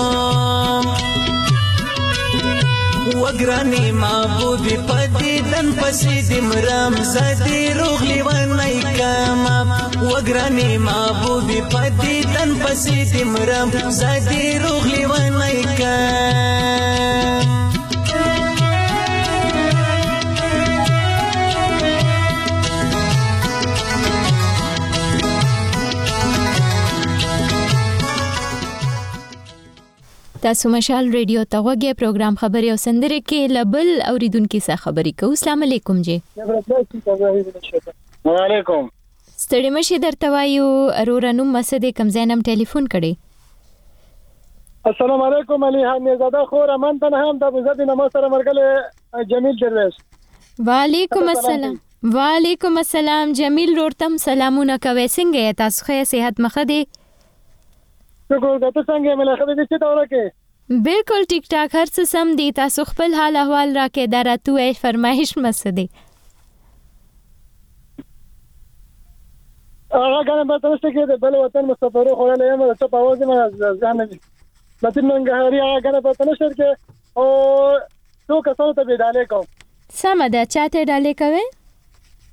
وګرانی محبوبي پدې دن پسې دمرام زدي روغلي ونای کما وګرانی محبوبي پدې دن پسې دمرام زدي روغلي ونای کما تاسو مشال ریډیو ته وګورئ پروګرام خبري او سندره کې لبل اوریدونکو سره خبري کوو السلام علیکم جی وعلیکم ستړي مشه درته وایو ارورانو مسد کم زینم ټلیفون کړي السلام علیکم علي حمیدزاده خور امان ته هم د بوزد نماز سره مرګله جمیل درویش وعلیکم السلام وعلیکم السلام جمیل ورتم سلامونه کوي څنګه تاسو ښه صحت مخه دي شکر تاسو څنګه مله خبرې دې ته ورکه بالکل ټیک ټاک هر څه سم دي تاسو خپل حال احوال راکې دراتو ای فرمایش مسدي هغه غواړم په تاسو کې د بل وطن مسافرو خورل یم ته په وځي ما ځان نه لته منګهاري هغه غواړم په تاسو کې او څو کسانو ته ډالې کوم سم ده چاته ډالې کوي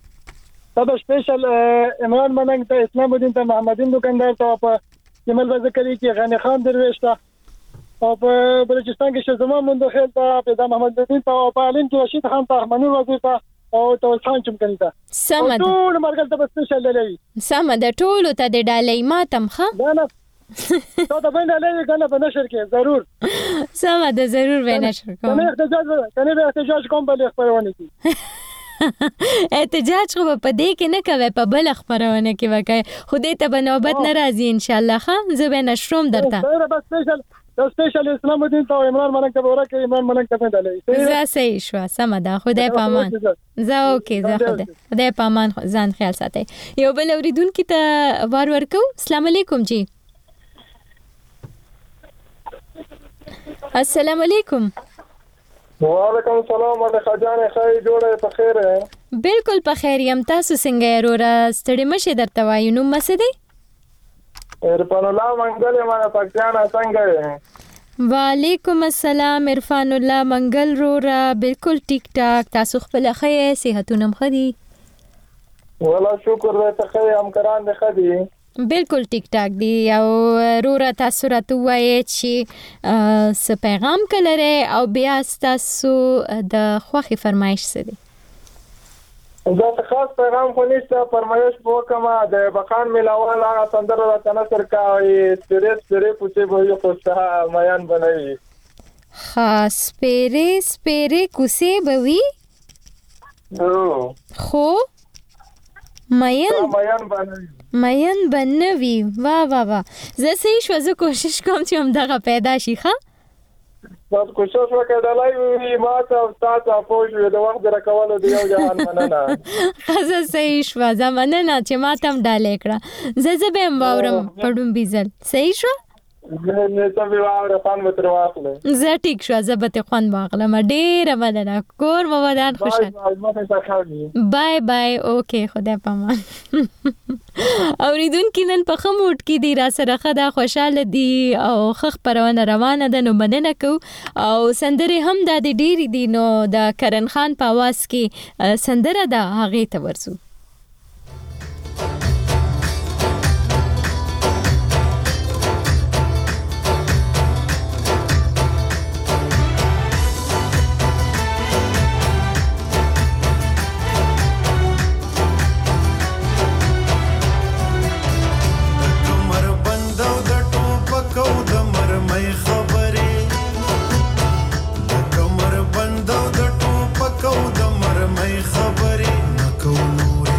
دا به سپیشل عمران مننګ ته اسلام الدین ته محمدین دکاندار ته په جمال بازکری کې غنی خان درویش ته او په بلوچستان کې شزمان مندخیل ته پیدا محمد الدین ته او په عالم کې رشید خان ته منور وزیر ته او توسان چمکنی ته سمه ده ټول مرګل ته سپیشل لري سمه ده ټول ته د ډالۍ ماتم ښه دا نه ته دا باندې لري کنه په نشر کې ضرور سمه ده ضرور به نشر کوم کنه احتجاج کنه به احتجاج کوم بل خبرونه کی احتجاج خو په دې کې نه کوي په بل خبرونه کې وکړي خو دې ته به نوبت ناراضي ان شاء الله ښه زه به نشروم درته دا بس سپیشل دا سپیشل اسلام الدین ته عمران ملنګ ته ورکه عمران ملنګ ته دلې زه صحیح شو سم ده خدای پامان زه اوکې زه خدای خدای پامان ځان خیال ساتي یو بل اوریدونکو ته وار ورکو السلام علیکم جی السلام علیکم وعلیکم السلام ورحمت الله خیر جوړه په خیر بالکل په خیر یم تاسو څنګه یې وروره ستړي مشه درته وایو نو مسدي عرفان الله منګل ما پاکستان څنګه یې وعلیکم السلام عرفان الله منګل رورا بالکل ټیک ټاک تاسو خپل خیر صحتونه مخدي والله شکر دې ته خیر همکاران دې خدي بالکل ټیک ټاک دی او رورا تاسو راته وایي چې س پیغام کلره او بیا تاسو د خوخي فرمایش څه دی دا خاص پیغام خو نشته فرمایش وکما د بخان ملاوال هغه سندره د تنصر کاوي سپیره سپیره پوچې به خو څه میان بنوي خاص سپیره سپیره کوسه بوي خو میان میان بنوي مین بنوي وا وا وا زه صحیح شو زه کوشش کوم چې هم دغه پیدا شي ښه تاسو کوشش وکړئ وی ما ته تاسو پوښتنه د وخت راکولو دی یو جهان مننه زه صحیح شو زمانه نه چې ما تم ډالې کړه زه زه به مباورم پړم بیزل صحیح شو نه نه ته به واره فن متر واخله زه ټیک شو زه به خوان واغله ډېر مننه کور مو ودان خوشاله بای بای اوکې خدای پامان اوریدونکو نن په خموټ کې دی را سره خدا خوشاله دی او خخ پرونه روانه ده نو مننه کو او سندره هم د ډېری دی نو د کرن خان په आवाज کې سندره ده هغه ته ورسو خبرې نکو نور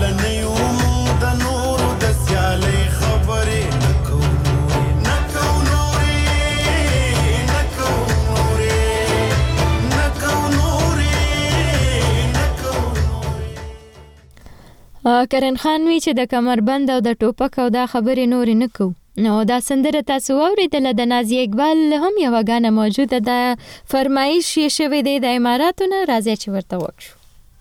نه یو مونږ د نورو د سیالۍ خبرې نه کوو نه کوو نورې نه کوو نورې نه کوو نورې نه کوو نورې. کرن خان وی چې د کمربند او د ټوپک او دا خبرې نورې نه کوو. نو دا سندره تاسو واورېدله د نازیه اقبال هم یوه ګانه موجوده ده، فرمایش یې شوی دی د اماراتو نه، راځئ چې ورته وکړو.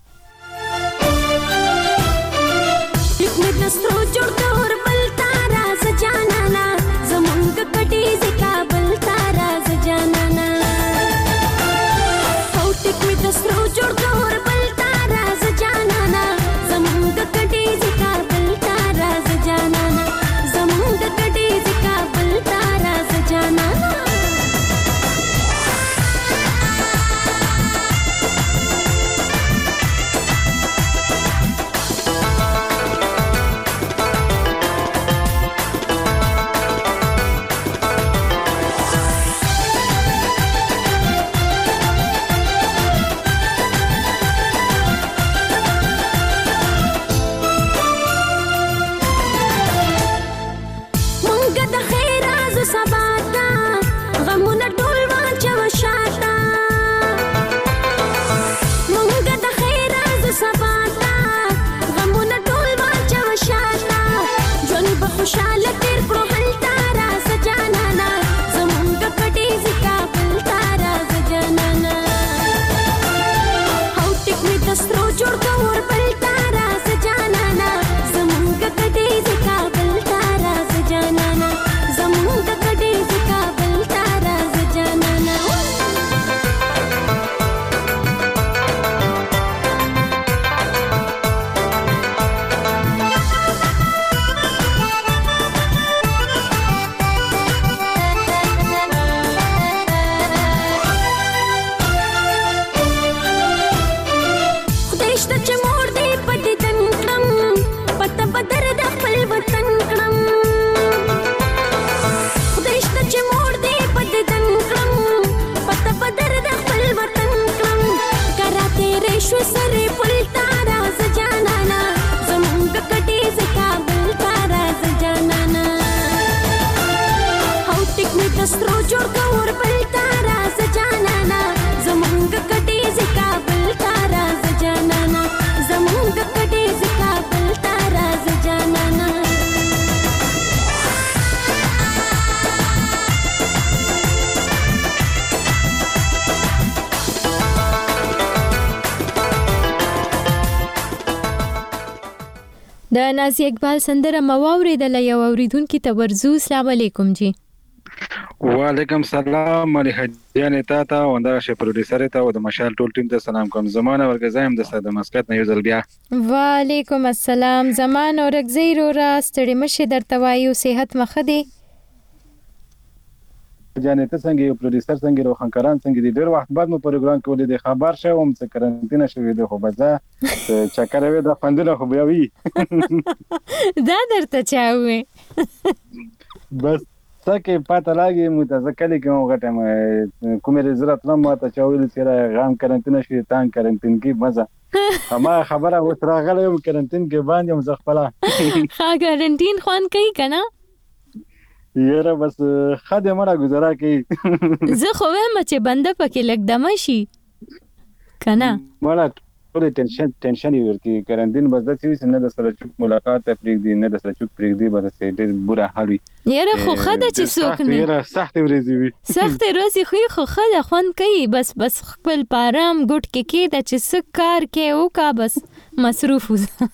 د نازیه اقبال سندره مو واورېدله، یو اوریدونکي ته ورځو. السلام علیکم جی. وعلیکم سلام مليحه جانې تا ته او همدغه پروډوسر ته او د مشال ټول ټیم ته سلام کوم. زمانه ورګزایم د ساده مسکت نه یو ځل بیا. وعلیکم السلام. زمانه ورګزی رو را ستړي مشه درته وایو، صحت مخه دی جانې ته څنګه یو پروډوسر څنګه روخانکاران څنګه دي. ډېر وخت بعد مو پروګرام کولې د خبر شوم چې کرنټینه شوې ده، خو بځه چکر وې د خوندونه خو بیا وی دا درته چاوي بس تکه پاته لاګي متذکر کې مو غټه کومې ضرورت نه ماته چاویل چې غام کرنټینه شوې تان کرنټین کې مزه اما خبره وتراغله یم کرنټین کې باندې مزخپله ها کرنټین خوان کوي کنه یاره بس خدای مړه گزاره کوي. زه خو وایم چې بنده پکې لګ دمه شي کنه مړه ټول ټینشن ټینشن یې ورکی کرنټین بس د څه نه د سره چوک ملاقات پرېږ دی نه د سره چوک پرېږ دی بس ډېر بوره حال وي. یاره خو خدای چې څوک نه یاره سخت ورځي وي سخت ورځي خو خو خدای خوان کوي. بس بس خپل پارام ګټ کې کې د چې څه کار کې او کا بس مصروف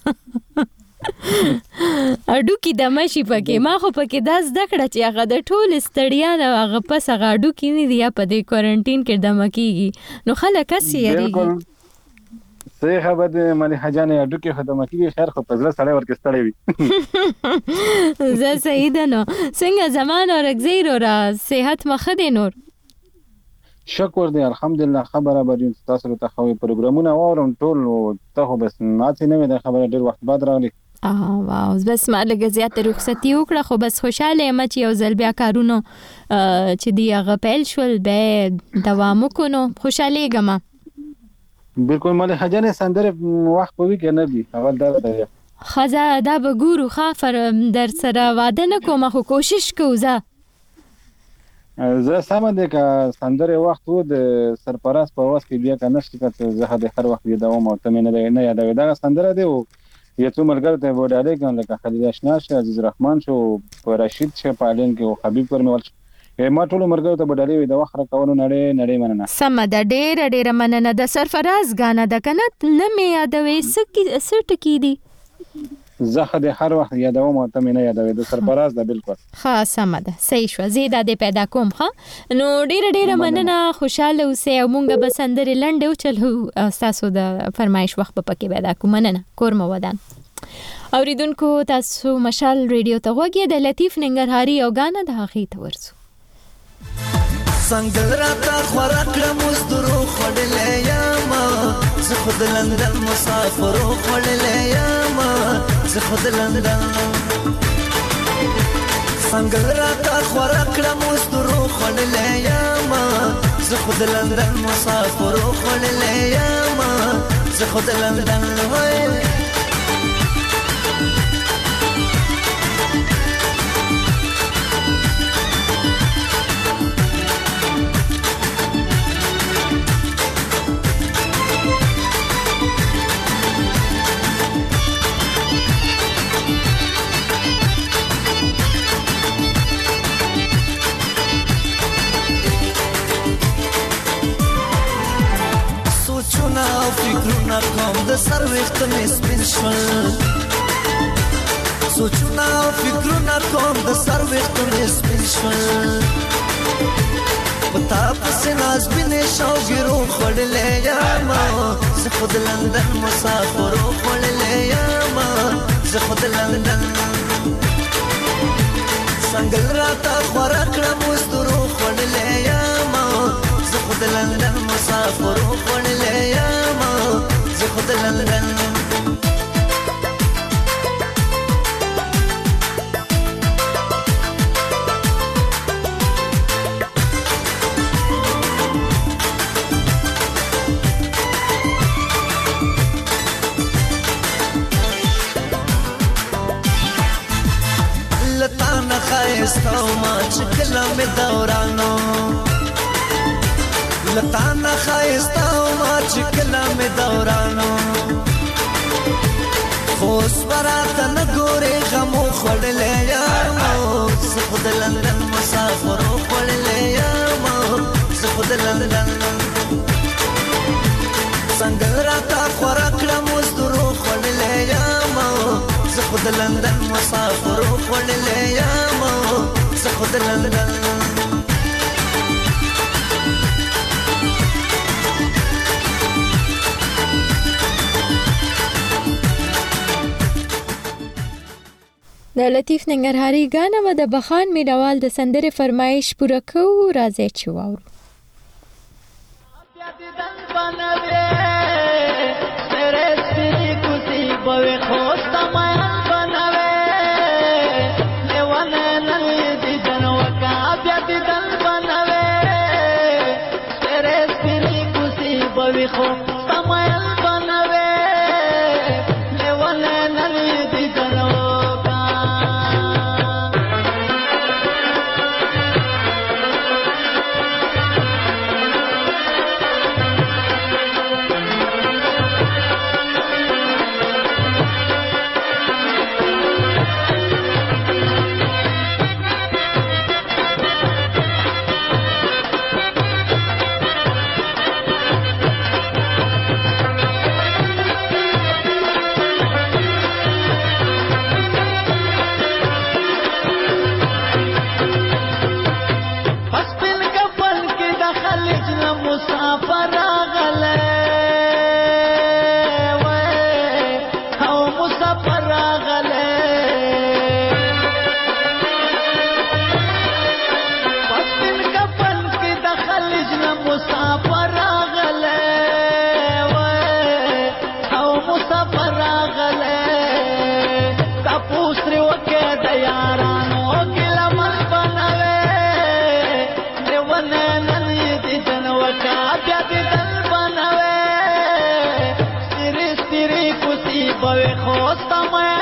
اډو کې د ماشي پکې ما خو پکې داس دکړه چې هغه د ټول ستړیا نه هغه پس هغه اډو کې نه دی په دې کوارنټین کې د مکیږي نو خلک اسی یریږي. صحیح خبر ده ملي حجانه اډو کې خدمت کیږي. خیر خو پزله سړی ورکه ستړی وي زه صحیح ده. نو څنګه زمان او رګزیر را صحت مخه دي نور؟ شکر دی الحمدلله. خبره به تاسو ته خو پروګرامونه اورم ټول ته بس ماته نه ده خبره ډیر وخت بعد راغلی. اه واو بس ما لږه زیات رخصتي وکړه خو بس خوشاله یم چې یو ځل بیا کارونه چې دی هغه پیل شول به دوام وکړو. خوشاله یم. بالکل مله حجانه سندره وخت پوي کې نه دی اول دا خزه دا به ګورو خافر در سره واده نه کوم خو کوشش کوو زه زه سمه ده که سندره وخت و د سرپرست په واس کې بیا که نشته که زه د هر وخت یادوم او ته مې نه نه یادوي دغه سندره دی او یو څو ملګرو ته به ډالۍ کوم لکه خلیل اشنا شه عزیز رحمان شو په رشید شه په الین کې او حبیب کرمول ما ټول مرګو ته بدلې وي د وخت راکونو نړۍ نړۍ مننه سم ده ډېر ډېر مننه د سرفراز غانا د کنه نه مې یادوي سکی سټ کی دي زه د هر وخت یادوم او ته مې نه یادوي د سرفراز ده بالکل ها سم ده صحیح شو زیاده د پیدا کوم ها نو ډېر ډېر مننه خوشاله اوسئ او مونږ به سندري لنډو چلو تاسو د فرمایش وخت په پکې پیدا کوم مننه کورم ودان اوریدونکو تاسو مشال ریډیو ته وګورئ د لطیف ننګرهاري او غانا د هغې ته ورسو څنګه راته خورا کړم مزدورو خړلې یما زه خود لندن مسافرو خړلې یما زه خود لندن څنګه راته خورا کړم مزدورو خړلې یما زه خود لندن مسافرو خړلې یما زه خود لندن وای فکرونه کوم د سر وخت مې سپین شول سوچونه فکرونه کوم د سر وخت مې سپین شول پتا پسې ناز بینې شوګیرو خړلې یما زه خود لندن مسافرو خړلې یما زه خود لندن څنګه راته خورا کړم مزدورو خړلې یما زه خود لندن مسافرو خړلې یما زه خود لندن لتا نه خایسته ما چې کله مې دورانو لتا نه خایسته ما چې کله مې دورانو خوس براته نه ګورې غمو خوړلې یما زه خود لندن مسافرو خوړلې یما زه خود لندن څنګه راته خورا کړم مزدورو خوړلې یما زه خود لندن مسافرو خوړلې یما زه خود لندن د لطیف ننګرهاري غانا و د بخان مینوال د سندره فرمایش پوره کوو راځي چې واورو خوستا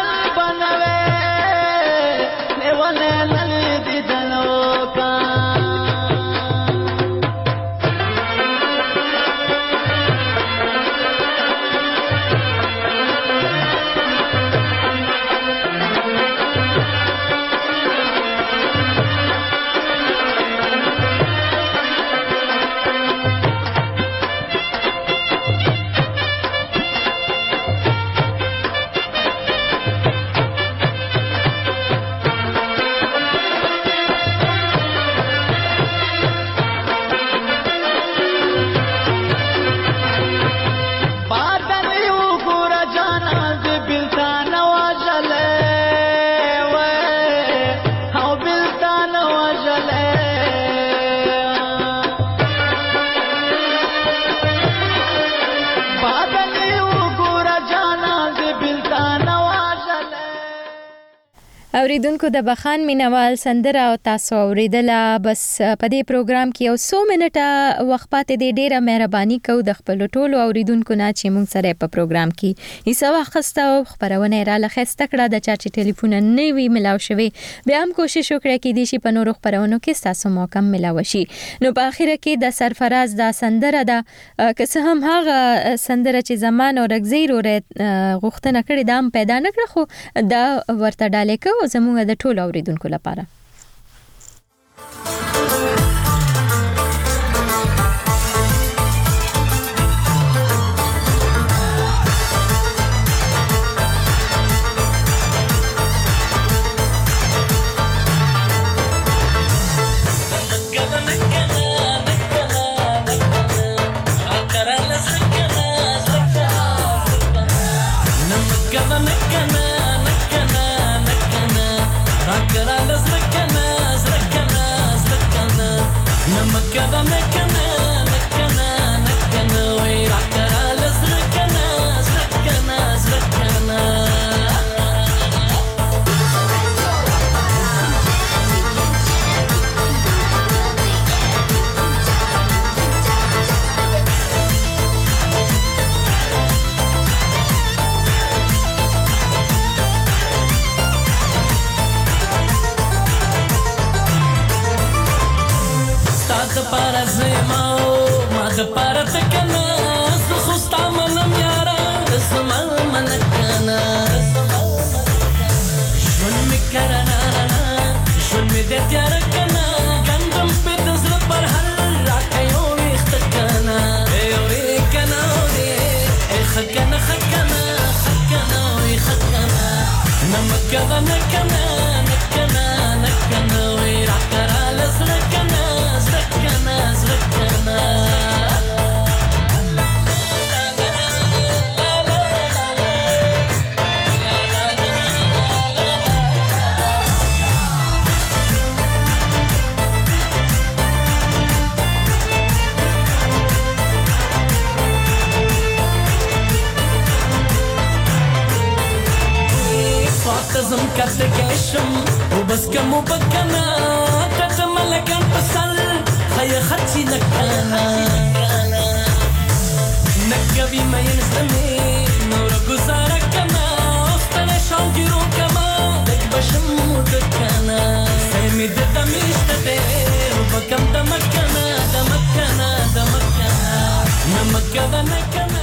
اوریدونکو د بخان مینوال سندره او تاسو اوریدله. بس په دې پروګرام کې یو څو منټه وخت پاتې دی. ډیره مهرباني کوو د خپل ټولو اوریدونکو نه چې موږ سره په پروګرام کې ایسه واخسته او خبرونه را لخسته کړه. د چا چې ټلیفون نه وی ملاو شوی بیا هم کوشش وکړه کې دي چې په نورو خبرونو کې تاسو موقع ملاو شي. نو په اخر کې د سرفراز د سندره ده که څه هم هغه سندره چې زمان او رغزیر اور غوښتنه کړې دام پیدا نکړه، خو دا ورته ډالې کو زموږ د ټولو اوریدونکو لپاره. Namakkana